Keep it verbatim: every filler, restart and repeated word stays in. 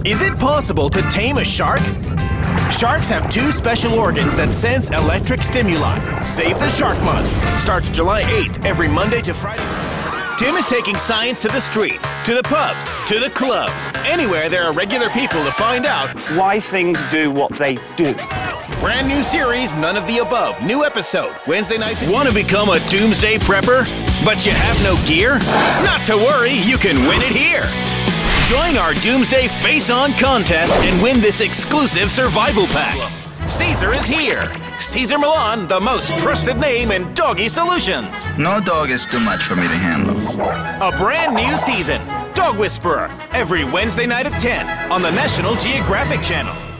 Is it possible to tame a shark? Sharks have two special organs that sense electric stimuli. Save the Shark Month. Starts July eighth, every Monday to Friday. Tim is taking science to the streets, to the pubs, to the clubs, anywhere there are regular people to find out why things do what they do. Brand new series, None of the Above. New episode, Wednesday nights. Want to become a doomsday prepper, but you have no gear? Not to worry, you can win it here. Join our Doomsday Face-On contest and win this exclusive survival pack. Caesar is here. Caesar Milan, the most trusted name in doggy solutions. No dog is too much for me to handle. A brand new season, Dog Whisperer, every Wednesday night at ten on the National Geographic Channel.